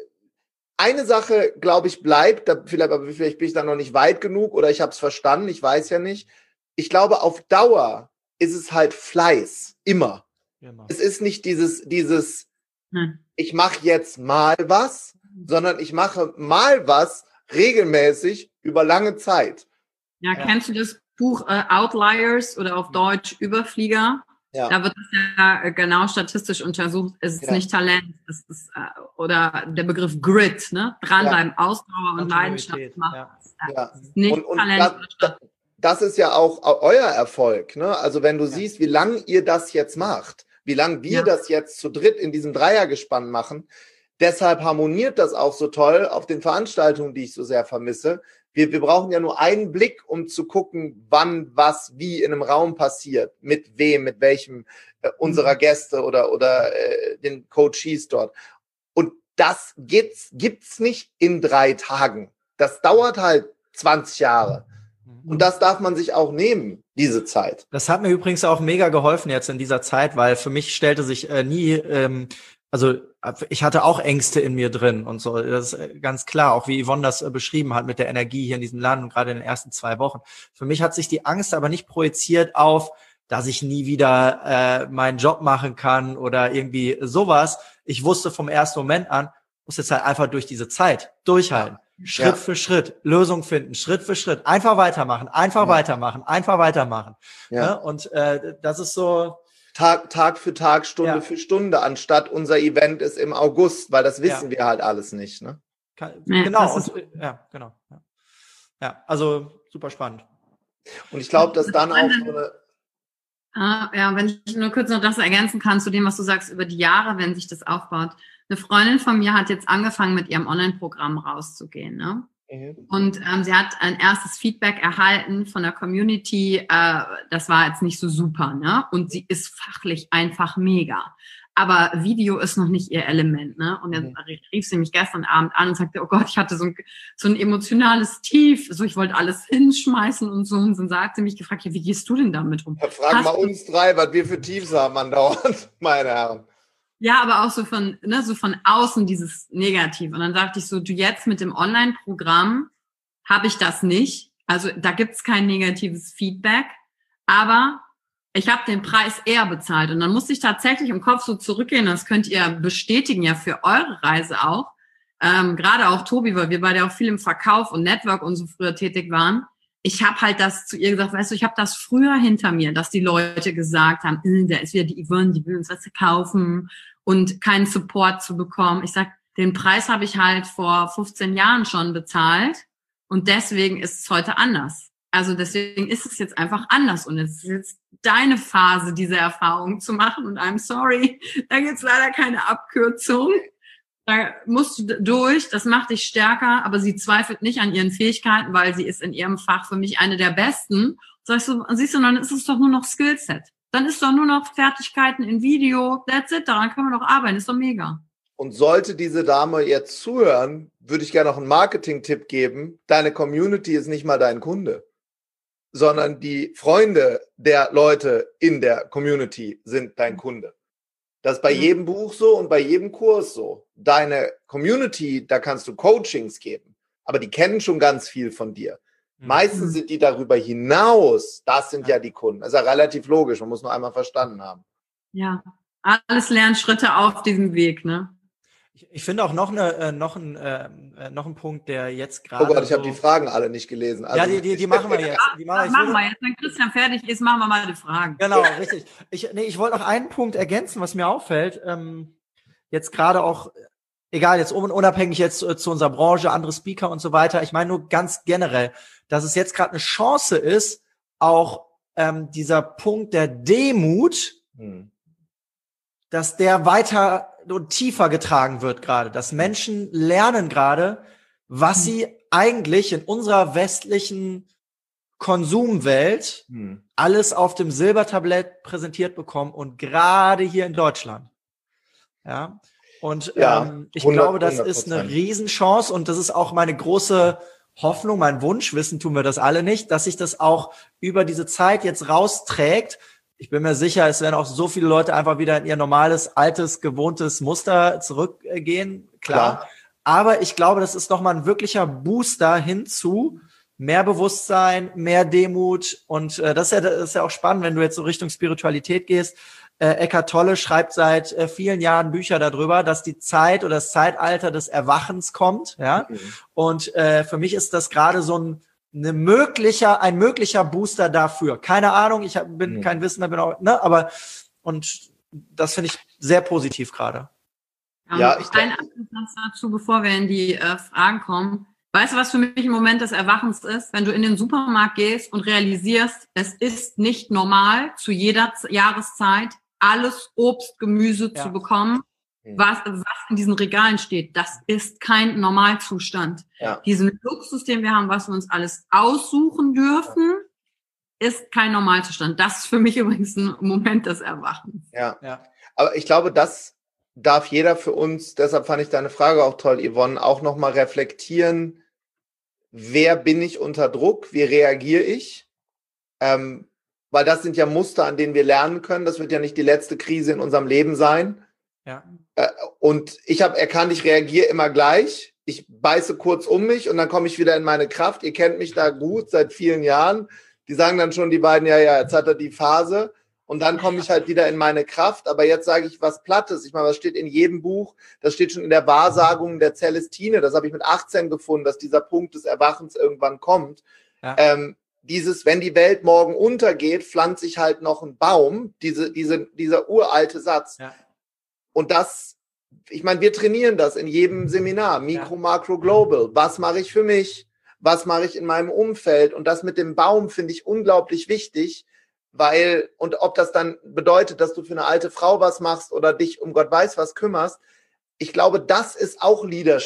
eine Sache, glaube ich, bleibt, da vielleicht, aber vielleicht bin ich da noch nicht weit genug oder ich habe es verstanden, ich weiß ja nicht. Ich glaube, auf Dauer ist es halt Fleiß, immer. Genau. Es ist nicht dieses, dieses hm. ich mache jetzt mal was, sondern ich mache mal was regelmäßig über lange Zeit. Ja, ja. Kennst du das Buch äh, Outliers oder auf Deutsch Überflieger? Ja. Da wird es ja äh, genau statistisch untersucht. Es ist ja. nicht Talent, es ist äh, oder der Begriff Grit, ne? Dranbleiben, ja. Ausdauer und Leidenschaft machen. Ja. Ja. Nicht und, und Talent. Das, das ist ja auch euer Erfolg, ne? Also wenn du ja. siehst, wie lange ihr das jetzt macht, wie lange wir ja. das jetzt zu dritt in diesem Dreiergespann machen. Deshalb harmoniert das auch so toll auf den Veranstaltungen, die ich so sehr vermisse. Wir, wir brauchen ja nur einen Blick, um zu gucken, wann, was, wie in einem Raum passiert, mit wem, mit welchem äh, unserer Gäste oder, oder äh, den Coaches dort. Und das gibt's, gibt's nicht in drei Tagen. Das dauert halt zwanzig Jahre. Und das darf man sich auch nehmen, diese Zeit. Das hat mir übrigens auch mega geholfen jetzt in dieser Zeit, weil für mich stellte sich äh, nie, ähm, also ich hatte auch Ängste in mir drin und so, das ist ganz klar, auch wie Yvonne das äh, beschrieben hat mit der Energie hier in diesem Land und gerade in den ersten zwei Wochen. Für mich hat sich die Angst aber nicht projiziert auf, dass ich nie wieder äh, meinen Job machen kann oder irgendwie sowas. Ich wusste vom ersten Moment an, muss jetzt halt einfach durch diese Zeit durchhalten. Schritt ja. für Schritt, Lösung finden, Schritt für Schritt, einfach weitermachen, einfach ja. weitermachen, einfach weitermachen. Ja. Ja, und äh, das ist so Tag, Tag für Tag, Stunde ja. für Stunde, anstatt unser Event ist im August, weil das wissen ja. wir halt alles nicht. Ne? Kann, ja, genau, und, ja, genau. Ja. ja, also super spannend. Und ich glaube, dass dann auch so eine Ah, ja, wenn ich nur kurz noch das ergänzen kann zu dem, was du sagst über die Jahre, wenn sich das aufbaut. Eine Freundin von mir hat jetzt angefangen, mit ihrem Online-Programm rauszugehen, ne? Mhm. Und ähm, sie hat ein erstes Feedback erhalten von der Community. Äh, das war jetzt nicht so super, ne? Und sie ist fachlich einfach mega. Aber Video ist noch nicht ihr Element, ne? Und dann Mhm. rief sie mich gestern Abend an und sagte, oh Gott, ich hatte so ein, so ein emotionales Tief. So, ich wollte alles hinschmeißen und so. Und dann sagt sie mich gefragt, ja, wie gehst du denn damit um? Ja, frag Hast mal du- uns drei, was wir für Tiefs haben andauernd, meine Herren. Ja, aber auch so von, ne, so von außen dieses Negativ. Und dann sagte ich so, du, jetzt mit dem Online-Programm habe ich das nicht. Also da gibt's kein negatives Feedback. Aber ich habe den Preis eher bezahlt. Und dann musste ich tatsächlich im Kopf so zurückgehen. Das könnt ihr bestätigen ja für eure Reise auch. Ähm, gerade auch Tobi, weil wir beide auch viel im Verkauf und Network und so früher tätig waren. Ich habe halt das zu ihr gesagt, weißt du, ich habe das früher hinter mir, dass die Leute gesagt haben, äh, da ist wieder die Yvonne, die will uns was verkaufen und keinen Support zu bekommen. Ich sag, den Preis habe ich halt vor fünfzehn Jahren schon bezahlt und deswegen ist es heute anders. Also deswegen ist es jetzt einfach anders und es ist jetzt deine Phase, diese Erfahrung zu machen und I'm sorry, da gibt's leider keine Abkürzung. Da musst du durch, das macht dich stärker, aber sie zweifelt nicht an ihren Fähigkeiten, weil sie ist in ihrem Fach für mich eine der Besten. Sagst du, siehst du, dann ist es doch nur noch Skillset. Dann ist doch nur noch Fertigkeiten in Video, that's it, daran können wir doch arbeiten, ist doch mega. Und sollte diese Dame jetzt zuhören, würde ich gerne noch einen Marketing-Tipp geben. Deine Community ist nicht mal dein Kunde, sondern die Freunde der Leute in der Community sind dein Kunde. Das ist bei Mhm. jedem Buch so und bei jedem Kurs so. Deine Community, da kannst du Coachings geben, aber die kennen schon ganz viel von dir. Mhm. Meistens sind die darüber hinaus, das sind ja die Kunden. Das ist ja relativ logisch, man muss nur einmal verstanden haben. Ja, alles Lernschritte auf diesem Weg, ne? Ich, ich finde auch noch eine, äh, noch ein, äh, noch ein Punkt, der jetzt Oh gerade Gott, ich so, habe die Fragen alle nicht gelesen. Also, ja, die, die, die machen wir jetzt. Die machen wir. Das Ich machen würde- wir jetzt, wenn Christian fertig ist, machen wir mal die Fragen. Genau, richtig. Ich, nee, ich wollte noch einen Punkt ergänzen, was mir auffällt. Ähm, jetzt gerade auch, egal, jetzt un- unabhängig jetzt äh, zu unserer Branche, andere Speaker und so weiter. Ich meine nur ganz generell, dass es jetzt gerade eine Chance ist, auch ähm, dieser Punkt der Demut, Hm. dass der weiter und tiefer getragen wird gerade. Dass Menschen lernen gerade, was sie eigentlich in unserer westlichen Konsumwelt Hm. alles auf dem Silbertablett präsentiert bekommen und gerade hier in Deutschland. Ja. Und Ja, ähm, ich hundert, glaube, das hundert ist eine Prozent. Riesenchance und das ist auch meine große Hoffnung, mein Wunsch, wissen tun wir das alle nicht, dass sich das auch über diese Zeit jetzt rausträgt. Ich bin mir sicher, es werden auch so viele Leute einfach wieder in ihr normales, altes, gewohntes Muster zurückgehen, klar. Klar. Aber ich glaube, das ist nochmal ein wirklicher Booster hinzu, mehr Bewusstsein, mehr Demut und äh, das, ist ja, das ist ja auch spannend, wenn du jetzt so Richtung Spiritualität gehst. Äh, Eckhart Tolle schreibt seit äh, vielen Jahren Bücher darüber, dass die Zeit oder das Zeitalter des Erwachens kommt, ja. Mhm. Und äh, für mich ist das gerade so ein eine möglicher, ein möglicher Booster dafür. Keine Ahnung, ich hab, bin Mhm. kein Wissender, bin auch, ne, aber und das finde ich sehr positiv gerade. Ja, Ähm, ich ein glaub- Absatz dazu, bevor wir in die äh, Fragen kommen. Weißt du, was für mich im Moment des Erwachens ist? Wenn du in den Supermarkt gehst und realisierst, es ist nicht normal, zu jeder Z- Jahreszeit alles Obst, Gemüse Ja. zu bekommen, Mhm. was, was in diesen Regalen steht. Das ist kein Normalzustand. Ja. Diesen Luxus, den wir haben, was wir uns alles aussuchen dürfen, ist kein Normalzustand. Das ist für mich übrigens ein Moment des Erwachens. Ja. Ja. Aber ich glaube, das darf jeder für uns, deshalb fand ich deine Frage auch toll, Yvonne, auch nochmal reflektieren, wer bin ich unter Druck, wie reagiere ich? Ähm, weil das sind ja Muster, an denen wir lernen können. Das wird ja nicht die letzte Krise in unserem Leben sein. Ja. Äh, und ich habe erkannt, ich reagiere immer gleich. Ich beiße kurz um mich und dann komme ich wieder in meine Kraft. Ihr kennt mich da gut seit vielen Jahren. Die sagen dann schon, die beiden, ja, ja, jetzt hat er die Phase. Und dann komme ich halt wieder in meine Kraft. Aber jetzt sage ich was Plattes. Ich meine, was steht in jedem Buch? Das steht schon in der Wahrsagung der Celestine. Das habe ich mit achtzehn gefunden, dass dieser Punkt des Erwachens irgendwann kommt. Ja. Ähm, dieses, wenn die Welt morgen untergeht, pflanze ich halt noch einen Baum. Diese, diese, dieser uralte Satz. Ja. Und das, ich meine, wir trainieren das in jedem Seminar. Mikro, Makro, Global. Was mache ich für mich? Was mache ich in meinem Umfeld? Und das mit dem Baum finde ich unglaublich wichtig, weil, und ob das dann bedeutet, dass du für eine alte Frau was machst oder dich um Gott weiß was kümmerst, ich glaube, das ist auch Leadership.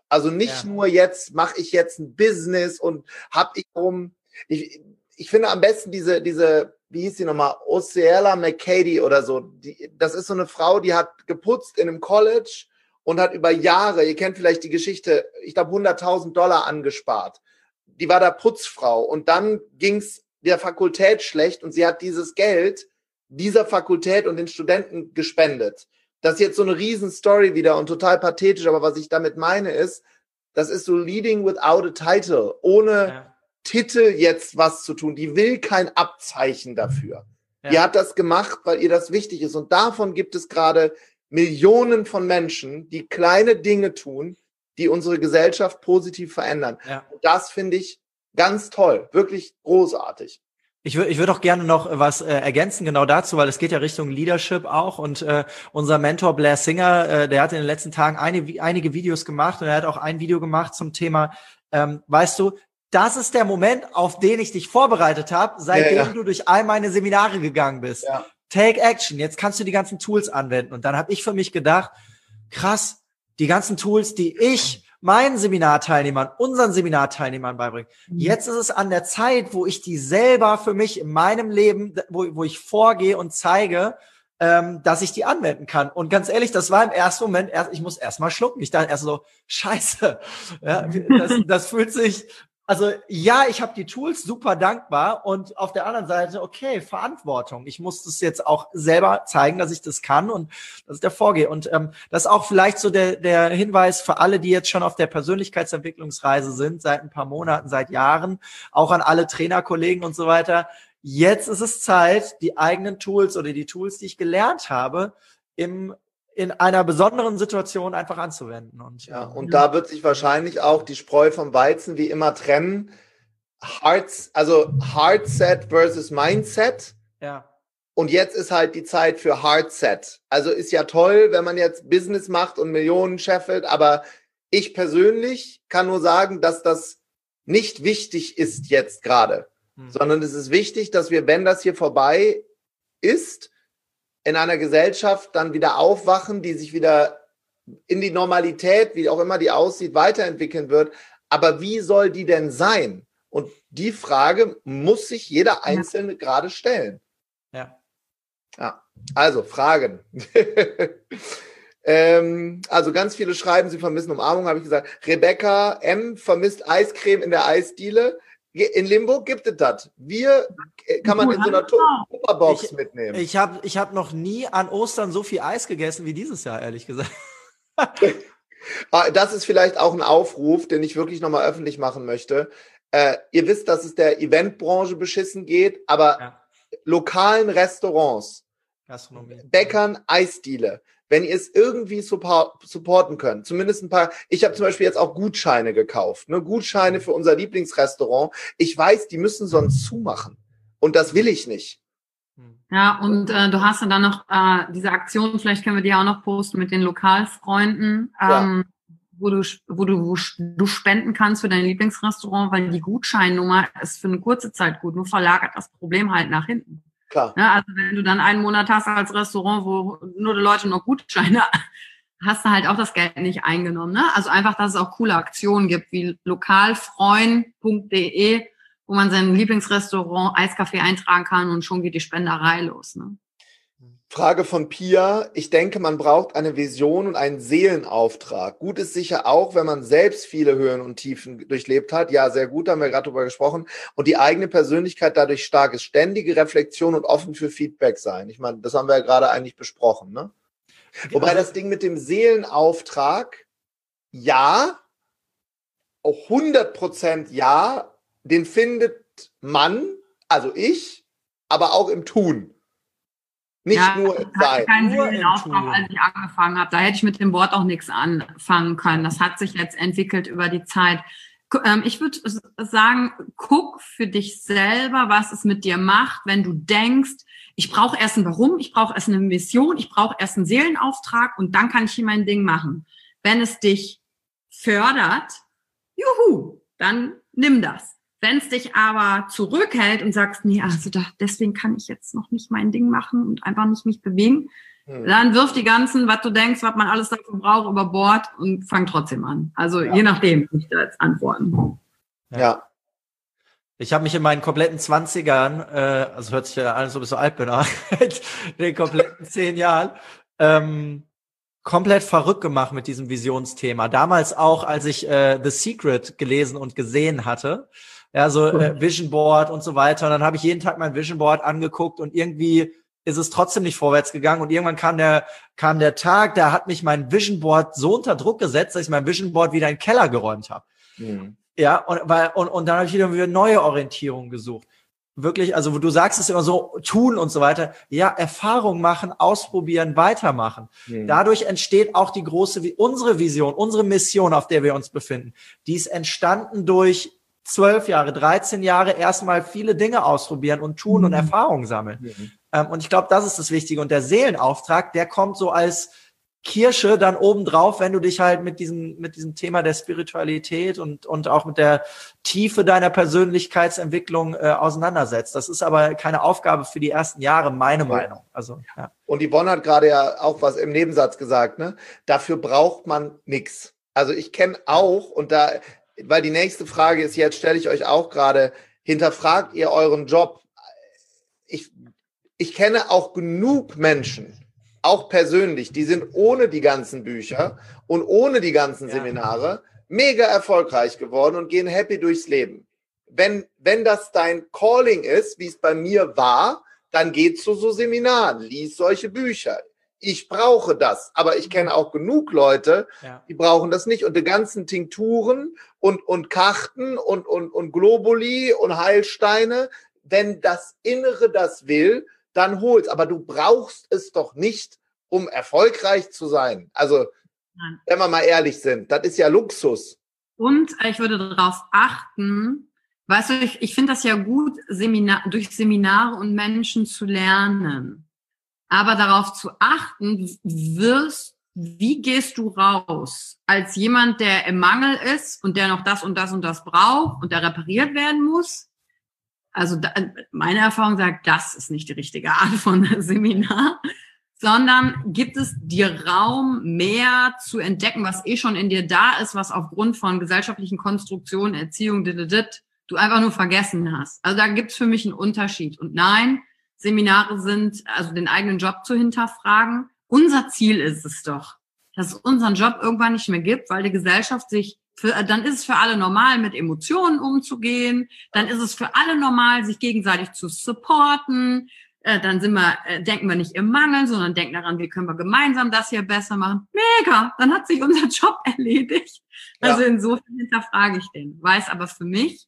Also nicht Ja. nur jetzt mache ich jetzt ein Business und hab ich um. Ich, ich finde am besten diese, diese, wie hieß die nochmal, Oceala McCady oder so. Die, das ist so eine Frau, die hat geputzt in einem College und hat über Jahre, ihr kennt vielleicht die Geschichte, ich glaube hunderttausend Dollar angespart. Die war da Putzfrau und dann ging's der Fakultät schlecht und sie hat dieses Geld dieser Fakultät und den Studenten gespendet. Das ist jetzt so eine Riesenstory wieder und total pathetisch, aber was ich damit meine ist, das ist so leading without a title, ohne Ja. Titel jetzt was zu tun. Die will kein Abzeichen dafür. Ja. Die hat das gemacht, weil ihr das wichtig ist. Und davon gibt es gerade Millionen von Menschen, die kleine Dinge tun, die unsere Gesellschaft positiv verändern. Ja. Und das finde ich ganz toll, wirklich großartig. Ich würde ich würde auch gerne noch was äh, ergänzen genau dazu, weil es geht ja Richtung Leadership auch und äh, unser Mentor Blair Singer, äh, der hat in den letzten Tagen eine, einige Videos gemacht und er hat auch ein Video gemacht zum Thema, ähm, weißt du, das ist der Moment, auf den ich dich vorbereitet habe, seitdem Ja, ja. du durch all meine Seminare gegangen bist. Ja. Take action, jetzt kannst du die ganzen Tools anwenden. Und dann habe ich für mich gedacht, krass, die ganzen Tools, die ich meinen Seminarteilnehmern, unseren Seminarteilnehmern beibringen. Jetzt ist es an der Zeit, wo ich die selber für mich in meinem Leben, wo, wo ich vorgehe und zeige, ähm, dass ich die anwenden kann. Und ganz ehrlich, das war im ersten Moment, erst, ich muss erst mal schlucken. Ich dachte erst so, scheiße, ja, das, das fühlt sich, also ja, ich habe die Tools, super dankbar. Und auf der anderen Seite, okay, Verantwortung. Ich muss das jetzt auch selber zeigen, dass ich das kann und dass ich da vorgehe. Und ähm, das ist auch vielleicht so der, der Hinweis für alle, die jetzt schon auf der Persönlichkeitsentwicklungsreise sind, seit ein paar Monaten, seit Jahren, auch an alle Trainerkollegen und so weiter. Jetzt ist es Zeit, die eigenen Tools oder die Tools, die ich gelernt habe, im in einer besonderen Situation einfach anzuwenden. Und, Ja, und da wird sich wahrscheinlich auch die Spreu vom Weizen wie immer trennen. Hearts, also Heartset versus Mindset. ja, Und jetzt ist halt die Zeit für Heartset. Also ist ja toll, wenn man jetzt Business macht und Millionen scheffelt, aber ich persönlich kann nur sagen, dass das nicht wichtig ist jetzt gerade, hm. sondern es ist wichtig, dass wir, wenn das hier vorbei ist, in einer Gesellschaft dann wieder aufwachen, die sich wieder in die Normalität, wie auch immer die aussieht, weiterentwickeln wird. Aber wie soll die denn sein? Und die Frage muss sich jeder Einzelne ja. gerade stellen. Ja. Ja, also Fragen. ähm, also ganz viele schreiben, sie vermissen Umarmung, habe ich gesagt. Rebecca M. vermisst Eiscreme in der Eisdiele. In Limburg gibt es das. Wir kann man in so einer Tupperbox mitnehmen. Ich habe ich hab noch nie an Ostern so viel Eis gegessen wie dieses Jahr, ehrlich gesagt. Das ist vielleicht auch ein Aufruf, den ich wirklich nochmal öffentlich machen möchte. Äh, ihr wisst, dass es der Eventbranche beschissen geht, aber ja. lokalen Restaurants, Gastronomie, Bäckern, Eisdiele, wenn ihr es irgendwie support, supporten könnt, zumindest ein paar, ich habe zum Beispiel jetzt auch Gutscheine gekauft, ne? Gutscheine für unser Lieblingsrestaurant. Ich weiß, die müssen sonst zumachen und das will ich nicht. Ja, und äh, du hast ja dann noch äh, diese Aktion, vielleicht können wir die auch noch posten mit den Lokalfreunden, ähm, ja. wo du wo du wo du spenden kannst für dein Lieblingsrestaurant, weil die Gutscheinnummer ist für eine kurze Zeit gut, nur verlagert das Problem halt nach hinten. Klar. Ja, also wenn du dann einen Monat hast als Restaurant, wo nur die Leute noch Gutscheine, hast du halt auch das Geld nicht eingenommen. Ne? Also einfach, dass es auch coole Aktionen gibt, wie lokalfreund punkt de, wo man sein Lieblingsrestaurant Eiskaffee eintragen kann und schon geht die Spenderei los. Ne? Frage von Pia. Ich denke, man braucht eine Vision und einen Seelenauftrag. Gut ist sicher auch, wenn man selbst viele Höhen und Tiefen durchlebt hat. Ja, sehr gut, haben wir gerade drüber gesprochen. Und die eigene Persönlichkeit dadurch stark ist. Ständige Reflexion und offen für Feedback sein. Ich meine, das haben wir ja gerade eigentlich besprochen. Ne? Wobei das Ding mit dem Seelenauftrag, ja, auch hundert Prozent ja, den findet man, also ich, aber auch im Tun. Nicht ja, nur im ich hatte keinen Nur Seelenauftrag, als ich angefangen habe. Da hätte ich mit dem Wort auch nichts anfangen können. Das hat sich jetzt entwickelt über die Zeit. Ich würde sagen, guck für dich selber, was es mit dir macht, wenn du denkst, ich brauche erst ein Warum, ich brauche erst eine Mission, ich brauche erst einen Seelenauftrag und dann kann ich hier mein Ding machen. Wenn es dich fördert, juhu, dann nimm das. Wenn es dich aber zurückhält und sagst, nee, also da, deswegen kann ich jetzt noch nicht mein Ding machen und einfach nicht mich bewegen, Hm. Dann wirf die ganzen, was du denkst, was man alles dafür braucht, über Bord und fang trotzdem an. Also ja. je nachdem, wie ich da jetzt antworten. Ja. ja. Ich habe mich in meinen kompletten Zwanzigern, äh, also hört sich ja an, als ob ich so alt bin, aber in den kompletten zehn Jahren, ähm, komplett verrückt gemacht mit diesem Visionsthema. Damals auch, als ich äh, The Secret gelesen und gesehen hatte, ja, so äh, Vision Board und so weiter. Und dann habe ich jeden Tag mein Vision Board angeguckt und irgendwie ist es trotzdem nicht vorwärts gegangen. Und irgendwann kam der kam der Tag, da hat mich mein Vision Board so unter Druck gesetzt, dass ich mein Vision Board wieder in den Keller geräumt habe. Mhm. Ja, und weil und, und dann habe ich wieder wieder neue Orientierung gesucht. Wirklich, also wo du sagst es immer so, tun und so weiter. Ja, Erfahrung machen, ausprobieren, weitermachen. Mhm. Dadurch entsteht auch die große, unsere Vision, unsere Mission, auf der wir uns befinden. Die ist entstanden durch zwölf Jahre, dreizehn Jahre erstmal viele Dinge ausprobieren und tun mhm. und Erfahrung sammeln. Mhm. Ähm, und ich glaube, das ist das Wichtige. Und der Seelenauftrag, der kommt so als Kirsche dann obendrauf, wenn du dich halt mit diesem, mit diesem Thema der Spiritualität und, und auch mit der Tiefe deiner Persönlichkeitsentwicklung äh, auseinandersetzt. Das ist aber keine Aufgabe für die ersten Jahre, meine ja. Meinung. Also, ja. Und Yvonne hat gerade ja auch was im Nebensatz gesagt, ne? Dafür braucht man nix. Also ich kenne auch, und da, weil die nächste Frage ist jetzt, stelle ich euch auch gerade, hinterfragt ihr euren Job? Ich, ich kenne auch genug Menschen, auch persönlich, die sind ohne die ganzen Bücher und ohne die ganzen ja. Seminare mega erfolgreich geworden und gehen happy durchs Leben. Wenn, wenn das dein Calling ist, wie es bei mir war, dann geh zu so Seminaren, lies solche Bücher. Ich brauche das, aber ich kenne auch genug Leute, ja. die brauchen das nicht. Und die ganzen Tinkturen und, und Karten und, und, und Globuli und Heilsteine, wenn das Innere das will, dann hol's. Aber du brauchst es doch nicht, um erfolgreich zu sein. Also, Nein. wenn wir mal ehrlich sind, das ist ja Luxus. Und ich würde darauf achten, weißt du, ich, ich finde das ja gut, Seminar, durch Seminare und Menschen zu lernen. Aber darauf zu achten, wirst, wie gehst du raus? Als jemand, der im Mangel ist und der noch das und das und das braucht und der repariert werden muss. Also da, meine Erfahrung sagt, das ist nicht die richtige Art von Seminar, sondern gibt es dir Raum, mehr zu entdecken, was eh schon in dir da ist, was aufgrund von gesellschaftlichen Konstruktionen, Erziehung, dit, du einfach nur vergessen hast. Also da gibt's für mich einen Unterschied. Und nein, Seminare sind, also den eigenen Job zu hinterfragen. Unser Ziel ist es doch, dass es unseren Job irgendwann nicht mehr gibt, weil die Gesellschaft sich Für, dann ist es für alle normal, mit Emotionen umzugehen. Dann ist es für alle normal, sich gegenseitig zu supporten. Äh, dann sind wir, äh, denken wir nicht im Mangel, sondern denken daran, wie können wir gemeinsam das hier besser machen. Mega, dann hat sich unser Job erledigt. Also ja. insofern hinterfrage ich den. Weiß aber für mich,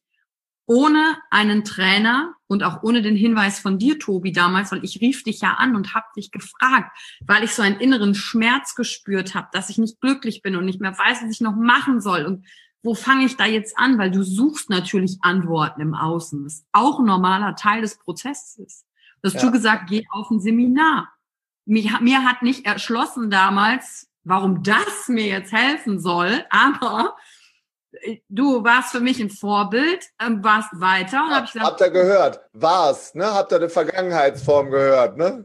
ohne einen Trainer und auch ohne den Hinweis von dir, Tobi, damals, weil ich rief dich ja an und habe dich gefragt, weil ich so einen inneren Schmerz gespürt habe, dass ich nicht glücklich bin und nicht mehr weiß, was ich noch machen soll und wo fange ich da jetzt an, weil du suchst natürlich Antworten im Außen, was auch ein normaler Teil des Prozesses ist. Du hast ja. du gesagt, geh auf ein Seminar. Mir, mir hat nicht erschlossen damals, warum das mir jetzt helfen soll, aber du warst für mich ein Vorbild, warst weiter. Und hab ich gesagt, habt ihr gehört? War's, ne? Habt ihr eine Vergangenheitsform gehört, ne?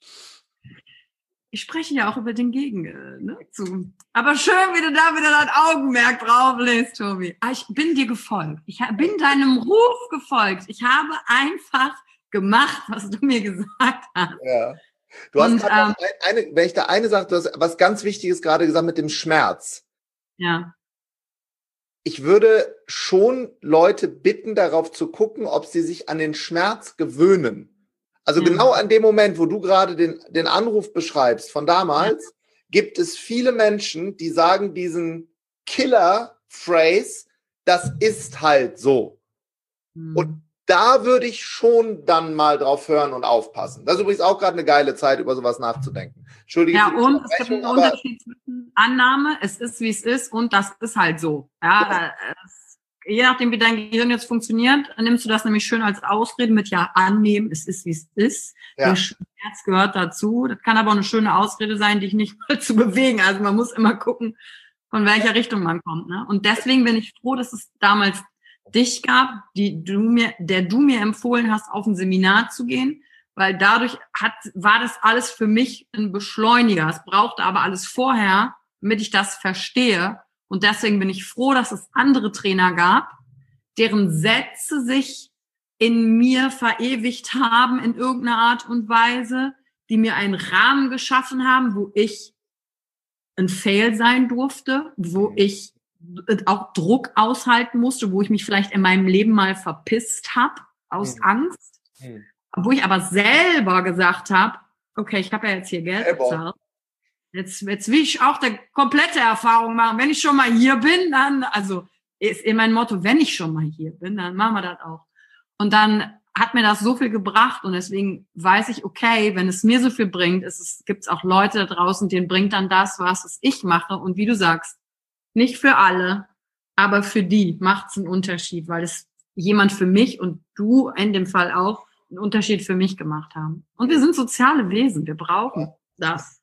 Ich spreche ja auch über den Gegen, ne? Zu. Aber schön, wie du da wieder dein Augenmerk drauf lässt, Tobi. Ich bin dir gefolgt. Ich bin deinem Ruf gefolgt. Ich habe einfach gemacht, was du mir gesagt hast. Ja. Du hast gerade ähm, eine, wenn ich da eine Sache, du hast was ganz Wichtiges gerade gesagt mit dem Schmerz. Ja. Ich würde schon Leute bitten, darauf zu gucken, ob sie sich an den Schmerz gewöhnen. Also ja. genau an dem Moment, wo du gerade den, den Anruf beschreibst von damals, ja. gibt es viele Menschen, die sagen diesen Killer-Phrase, das ist halt so. Mhm. Und da würde ich schon dann mal drauf hören und aufpassen. Das ist übrigens auch gerade eine geile Zeit, über sowas nachzudenken. Entschuldige. Ja, und es gibt einen Unterschied zwischen Annahme, es ist, wie es ist, und das ist halt so. Ja, ja. Es, je nachdem, wie dein Gehirn jetzt funktioniert, nimmst du das nämlich schön als Ausrede mit, ja, annehmen, es ist, wie es ist. Ja. Der Schmerz gehört dazu. Das kann aber auch eine schöne Ausrede sein, dich nicht mal zu bewegen. Also man muss immer gucken, von welcher Richtung man kommt. Ne? Und deswegen bin ich froh, dass es damals dich gab, die du mir, der du mir empfohlen hast, auf ein Seminar zu gehen, weil dadurch hat, war das alles für mich ein Beschleuniger. Es brauchte aber alles vorher, damit ich das verstehe. Und deswegen bin ich froh, dass es andere Trainer gab, deren Sätze sich in mir verewigt haben in irgendeiner Art und Weise, die mir einen Rahmen geschaffen haben, wo ich ein Fail sein durfte, wo ich auch Druck aushalten musste, wo ich mich vielleicht in meinem Leben mal verpisst habe aus mhm. Angst, mhm. wo ich aber selber gesagt habe, okay, ich habe ja jetzt hier Geld bezahlt. Jetzt, jetzt will ich auch eine komplette Erfahrung machen. Wenn ich schon mal hier bin, dann, also ist in mein Motto, wenn ich schon mal hier bin, dann machen wir das auch. Und dann hat mir das so viel gebracht und deswegen weiß ich, okay, wenn es mir so viel bringt, ist es, gibt es auch Leute da draußen, denen bringt dann das, was, was ich mache. Und wie du sagst, nicht für alle, aber für die macht es einen Unterschied, weil es jemand für mich und du in dem Fall auch einen Unterschied für mich gemacht haben. Und wir sind soziale Wesen, wir brauchen das.